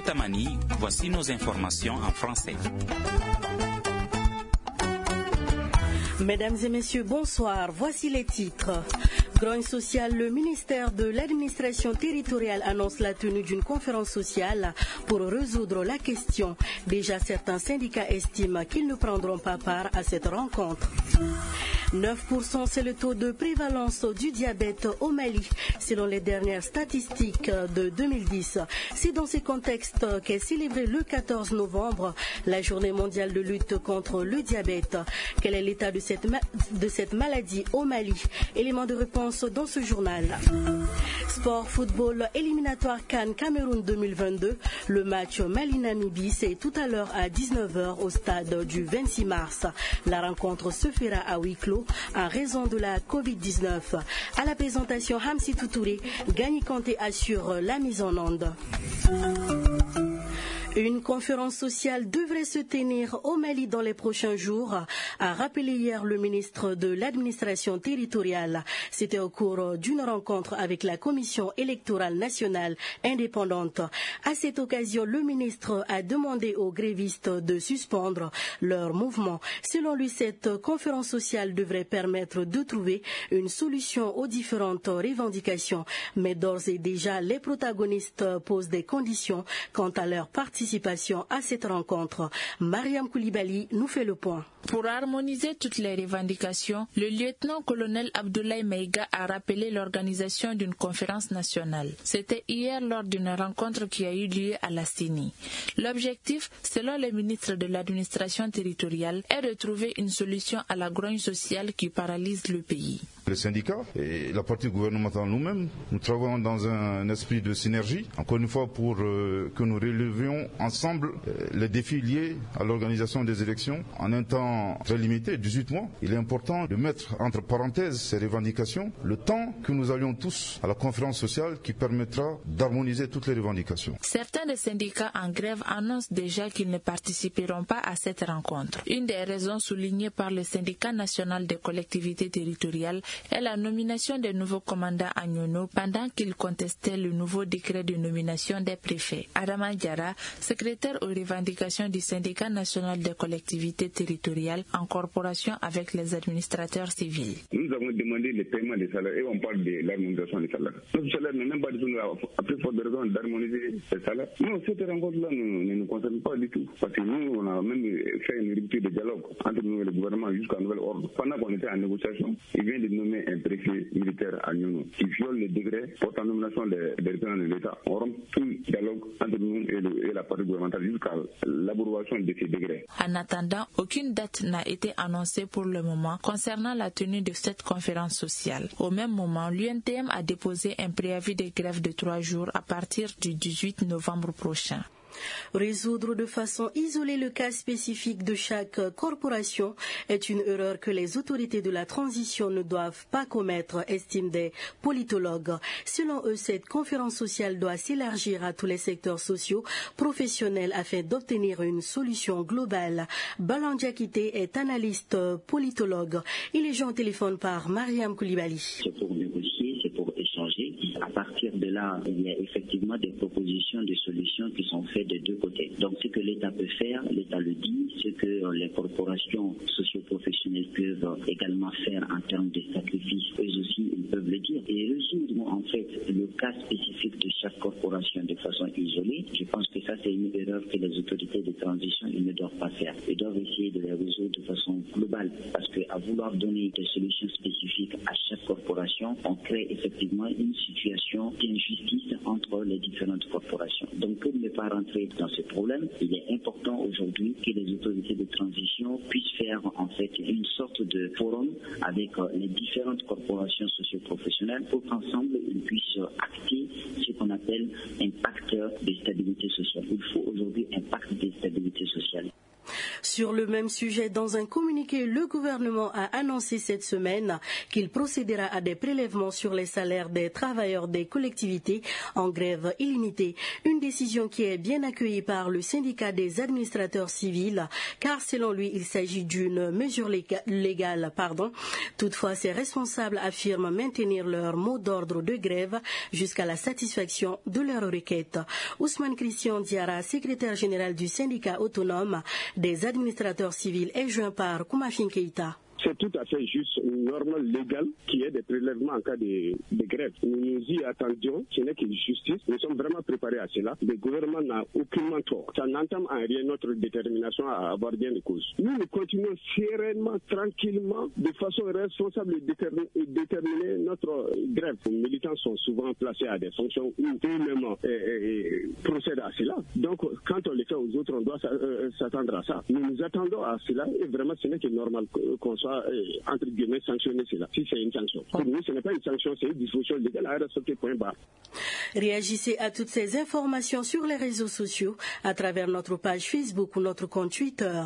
Tamani, voici nos informations en français. Mesdames et messieurs, bonsoir. Voici les titres. Grogne sociale, le ministère de l'administration territoriale annonce la tenue d'une conférence sociale pour résoudre la question. Déjà, certains syndicats estiment qu'ils ne prendront pas part à cette rencontre. 9%, c'est le taux de prévalence du diabète au Mali, selon les dernières statistiques de 2010. C'est dans ce contexte qu'est célébrée le 14 novembre la journée mondiale de lutte contre le diabète. Quel est l'état de cette maladie au Mali? Élément de réponse dans ce journal. Sport, football, éliminatoire CAN Cameroun 2022. Le match Mali-Namibie, c'est tout à l'heure à 19h au stade du 26 mars. La rencontre se fera à huis clos en raison de la Covid-19. À la présentation, Hamsi Toutouré, Gagny Kanté assure la mise en onde. Une conférence sociale devrait se tenir au Mali dans les prochains jours, a rappelé hier le ministre de l'administration territoriale. C'était au cours d'une rencontre avec la Commission électorale nationale indépendante. À cette occasion, le ministre a demandé aux grévistes de suspendre leur mouvement. Selon lui, cette conférence sociale devrait permettre de trouver une solution aux différentes revendications. Mais d'ores et déjà, les protagonistes posent des conditions quant à leur participation à cette rencontre. Mariam Koulibaly nous fait le point. Pour harmoniser toutes les revendications, le lieutenant-colonel Abdoulaye Maïga a rappelé l'organisation d'une conférence nationale. C'était hier lors d'une rencontre qui a eu lieu à la CENI. L'objectif, selon le ministre de l'administration territoriale, est de trouver une solution à la grogne sociale qui paralyse le pays. Les syndicats et la partie gouvernementale nous-mêmes, nous travaillons dans un esprit de synergie, encore une fois pour que nous relevions ensemble les défis liés à l'organisation des élections en un temps très limité, 18 mois. Il est important de mettre entre parenthèses ces revendications le temps que nous allions tous à la conférence sociale qui permettra d'harmoniser toutes les revendications. Certains des syndicats en grève annoncent déjà qu'ils ne participeront pas à cette rencontre. Une des raisons soulignées par le syndicat national des collectivités territoriales est la nomination des nouveaux commandants à Nyono pendant qu'ils contestaient le nouveau décret de nomination des préfets. Adama Diarra, secrétaire aux revendications du syndicat national des collectivités territoriales, en corporation avec les administrateurs civils. Nous avons demandé le paiement des salaires et on parle de l'harmonisation des salaires. Notre salaire n'est même pas du tout à plus forte raison d'harmoniser les salaires. Non, cette rencontre-là ne nous concerne pas du tout. Parce que nous, on a même fait une rupture de dialogue entre nous et le gouvernement jusqu'à nouvel ordre. Pendant qu'on était en négociation, il vient de nommer un préfet militaire à Nyono qui viole les décrets portant nomination des représentants de l'État. On rompt tout le dialogue entre nous et la partie gouvernementale jusqu'à l'abrogation de ces décrets. En attendant, aucune date n'a été annoncée pour le moment concernant la tenue de cette conférence sociale. Au même moment, l'UNTM a déposé un préavis de grève de 3 jours à partir du 18 novembre prochain. Résoudre de façon isolée le cas spécifique de chaque corporation est une erreur que les autorités de la transition ne doivent pas commettre, estiment des politologues. Selon eux, cette conférence sociale doit s'élargir à tous les secteurs sociaux, professionnels afin d'obtenir une solution globale. Balan Diakité est analyste politologue. Il est joint au téléphone par Mariam Koulibaly. C'est pour négocier, c'est pour échanger. À partir de là, il y a effectivement des propositions, des solutions qui sont faites des deux côtés. Donc ce que l'État peut faire, l'État le dit, ce que les corporations socio-professionnelles peuvent également faire en termes de sacrifices, eux aussi ils peuvent le dire. Et résoudre en fait le cas spécifique de chaque corporation de façon isolée, je pense que ça c'est une erreur que les autorités de transition ils ne doivent pas faire. Ils doivent essayer de les résoudre de façon globale parce qu'à vouloir donner des solutions spécifiques à chaque corporation, on crée effectivement une situation d'injustice entre les différentes corporations. Donc pour ne pas rentrer dans ce problème, il est important aujourd'hui que les autorités de transition puissent faire en fait une sorte de forum avec les différentes corporations socio-professionnelles pour qu'ensemble ils puissent acter ce qu'on appelle un pacte de stabilité sociale. Il faut aujourd'hui un pacte de stabilité sociale. Sur le même sujet, dans un communiqué, le gouvernement a annoncé cette semaine qu'il procédera à des prélèvements sur les salaires des travailleurs des collectivités en grève illimitée. Une décision qui est bien accueillie par le syndicat des administrateurs civils, car selon lui, il s'agit d'une mesure légale. Toutefois, ces responsables affirment maintenir leur mot d'ordre de grève jusqu'à la satisfaction de leur requête. Ousmane Christian Diarra, secrétaire général du syndicat autonome des administrateurs civils, est joint par Koumafin Keïta. C'est tout à fait juste, normal, légal, qu'il y ait des prélèvements en cas de grève. Nous nous y attendions, ce n'est que justice. Nous sommes vraiment préparés à cela. Le gouvernement n'a aucunement tort. Ça n'entame en rien notre détermination à avoir gain de cause. Nous continuons sereinement, tranquillement, de façon responsable et déterminer notre grève. Les militants sont souvent placés à des fonctions où eux-mêmes procèdent à cela. Donc, quand on le fait aux autres, on doit s'attendre à ça. Nous nous attendons à cela et vraiment, ce n'est que normal qu'on soit entre guillemets sanctionner cela, si c'est une sanction. Pour nous, ce n'est pas une sanction, c'est une disposition légale à respecter, point barre. Réagissez à toutes ces informations sur les réseaux sociaux à travers notre page Facebook ou notre compte Twitter.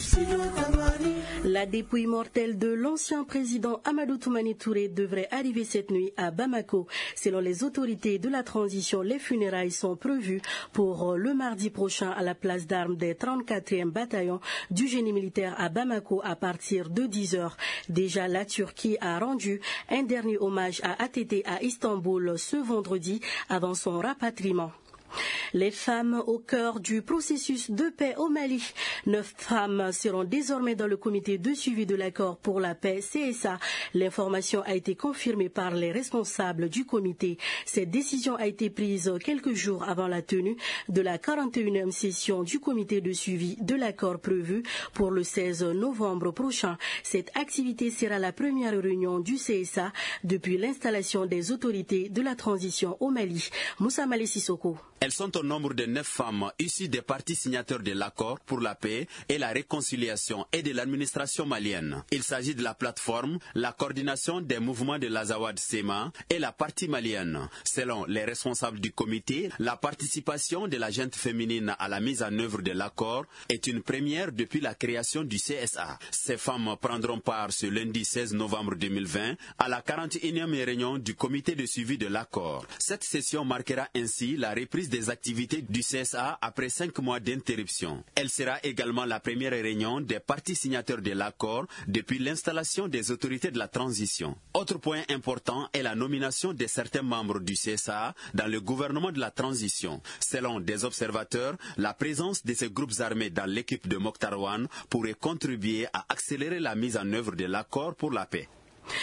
La dépouille mortelle de l'ancien président Amadou Toumani Touré devrait arriver cette nuit à Bamako. Selon les autorités de la transition, les funérailles sont prévues pour le mardi prochain à la place d'armes des 34e bataillons du génie militaire à Bamako à partir de 10h. Déjà, la Turquie a rendu un dernier hommage à ATT à Istanbul ce vendredi avant son rapatriement. Les femmes au cœur du processus de paix au Mali. 9 femmes seront désormais dans le comité de suivi de l'accord pour la paix CSA. L'information a été confirmée par les responsables du comité. Cette décision a été prise quelques jours avant la tenue de la 41e session du comité de suivi de l'accord prévu pour le 16 novembre prochain. Cette activité sera la première réunion du CSA depuis l'installation des autorités de la transition au Mali. Moussa Malé Sissoko. Elles sont au nombre de 9 femmes issues des partis signataires de l'accord pour la paix et la réconciliation et de l'administration malienne. Il s'agit de la plateforme, la coordination des mouvements de l'Azawad Sema et la partie malienne. Selon les responsables du comité, la participation de la gente féminine à la mise en œuvre de l'accord est une première depuis la création du CSA. Ces femmes prendront part ce lundi 16 novembre 2020 à la 41e réunion du comité de suivi de l'accord. Cette session marquera ainsi la reprise des activités du CSA après 5 mois d'interruption. Elle sera également la première réunion des partis signataires de l'accord depuis l'installation des autorités de la transition. Autre point important est la nomination de certains membres du CSA dans le gouvernement de la transition. Selon des observateurs, la présence de ces groupes armés dans l'équipe de Mokhtar Wane pourrait contribuer à accélérer la mise en œuvre de l'accord pour la paix.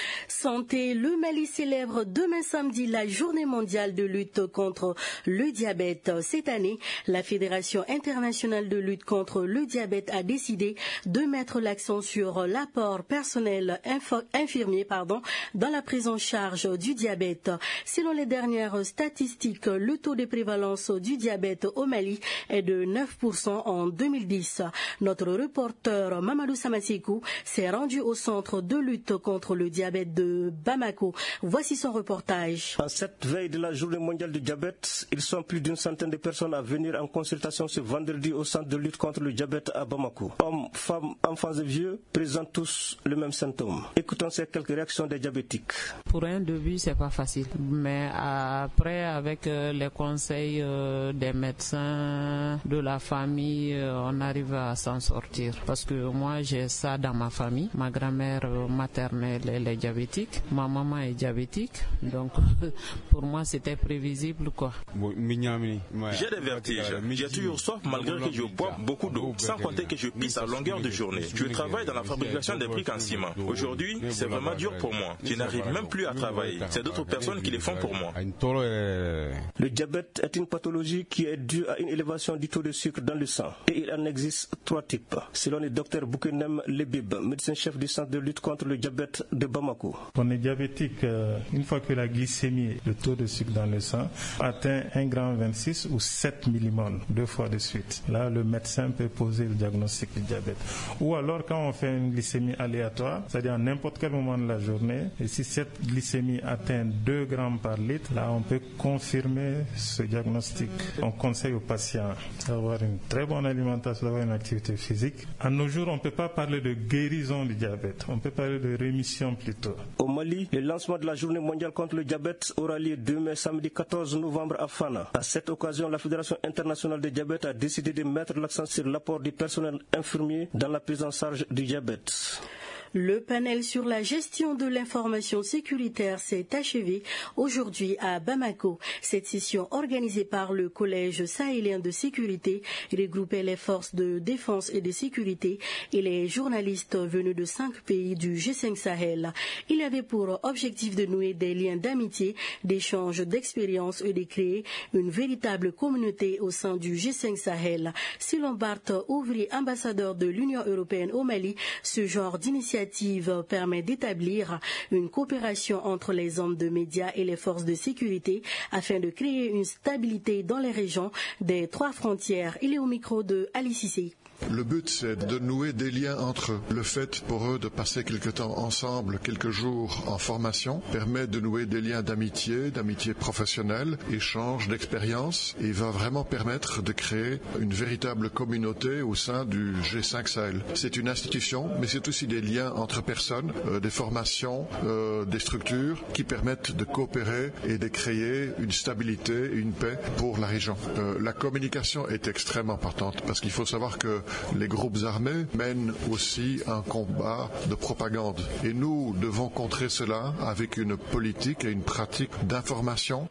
Santé, le Mali célèbre demain samedi la journée mondiale de lutte contre le diabète. Cette année, la Fédération internationale de lutte contre le diabète a décidé de mettre l'accent sur l'apport personnel infirmier dans la prise en charge du diabète. Selon les dernières statistiques, le taux de prévalence du diabète au Mali est de 9% en 2010. Notre reporter Mamadou Samasekou s'est rendu au centre de lutte contre le diabète de Bamako. Voici son reportage. En cette veille de la journée mondiale du diabète, ils sont plus d'une centaine de personnes à venir en consultation ce vendredi au centre de lutte contre le diabète à Bamako. Hommes, femmes, enfants et vieux présentent tous le même symptôme. Écoutons ces quelques réactions des diabétiques. Pour un début, c'est pas facile, mais après, avec les conseils des médecins, de la famille, on arrive à s'en sortir. Parce que moi, j'ai ça dans ma famille. Ma grand-mère maternelle, elle est diabétique. Ma maman est diabétique. Donc, pour moi, c'était prévisible, quoi. J'ai des vertiges. J'ai toujours soif malgré que je bois beaucoup d'eau. Sans compter que je pisse à longueur de journée. Je travaille dans la fabrication des briques en ciment. Aujourd'hui, c'est vraiment dur pour moi. Je n'arrive même plus à travailler. C'est d'autres personnes qui le font pour moi. Le diabète est une pathologie qui est due à une élévation du taux de sucre dans le sang. Et il en existe 3 types. Selon le docteur Boukenem Lebib, médecin-chef du centre de lutte contre le diabète de Bamako. On est diabétique une fois que la glycémie, le taux de sucre dans le sang, atteint 1,26 g ou 7 millimoles 2 fois de suite. Là, le médecin peut poser le diagnostic du diabète. Ou alors, quand on fait une glycémie aléatoire, c'est-à-dire à n'importe quel moment de la journée, et si cette glycémie atteint 2 grammes par litre, là, on peut confirmer ce diagnostic. On conseille aux patients d'avoir une très bonne alimentation, d'avoir une activité physique. À nos jours, on ne peut pas parler de guérison du diabète, on peut parler de rémission plutôt. Au Mali, le lancement de la journée mondiale contre le diabète aura lieu demain, samedi 14 novembre à Fana. À cette occasion, la Fédération internationale du diabète a décidé de mettre l'accent sur l'apport du personnel infirmier dans la prise en charge du diabète. Le panel sur la gestion de l'information sécuritaire s'est achevé aujourd'hui à Bamako. Cette session organisée par le Collège sahélien de sécurité regroupait les forces de défense et de sécurité et les journalistes venus de 5 pays du G5 Sahel. Il avait pour objectif de nouer des liens d'amitié, d'échange d'expériences et de créer une véritable communauté au sein du G5 Sahel. Selon Bart Ouvry, ambassadeur de l'Union européenne au Mali, ce genre d'initiative permet d'établir une coopération entre les hommes de médias et les forces de sécurité afin de créer une stabilité dans les régions des 3 frontières. Il est au micro de Ali Cissé. Le but, c'est de nouer des liens entre eux. Le fait pour eux de passer quelque temps ensemble, quelques jours en formation, permet de nouer des liens d'amitié professionnelle, échange d'expériences, et va vraiment permettre de créer une véritable communauté au sein du G5 Sahel. C'est une institution, mais c'est aussi des liens entre personnes, des formations, des structures qui permettent de coopérer et de créer une stabilité et une paix pour la région. La communication est extrêmement importante parce qu'il faut savoir que les groupes armés mènent aussi un combat de propagande. Et nous devons contrer cela avec une politique et une pratique d'information.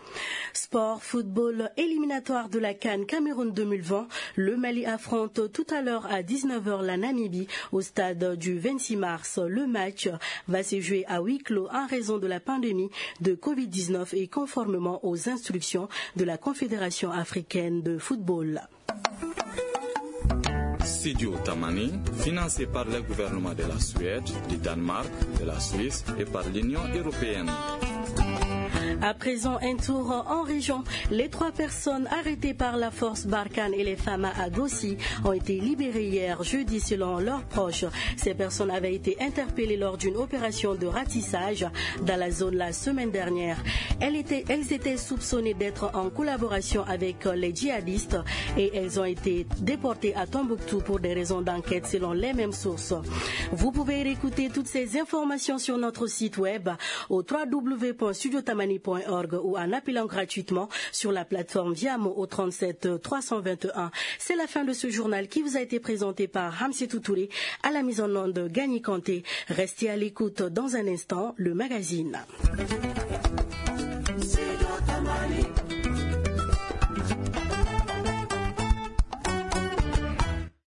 Sport, football, éliminatoire de la CAN Cameroun 2020. Le Mali affronte tout à l'heure à 19h la Namibie au stade du 26 mars. Le match va se jouer à huis clos en raison de la pandémie de Covid-19 et conformément aux instructions de la Confédération africaine de football. Studio Tamani, financé par le gouvernement de la Suède, du Danemark, de la Suisse et par l'Union européenne. À présent, un tour en région. Les 3 personnes arrêtées par la force Barkhane et les femmes à Gossi ont été libérées hier jeudi selon leurs proches. Ces personnes avaient été interpellées lors d'une opération de ratissage dans la zone la semaine dernière. Elles étaient soupçonnées d'être en collaboration avec les djihadistes et elles ont été déportées à Tombouctou pour des raisons d'enquête selon les mêmes sources. Vous pouvez réécouter toutes ces informations sur notre site web au www.studiotamani.org ou en appelant gratuitement sur la plateforme Viamo au 37 321. C'est la fin de ce journal qui vous a été présenté par Hamsetou Touré à la mise en onde de Gagny Kanté. Restez à l'écoute dans un instant, le magazine.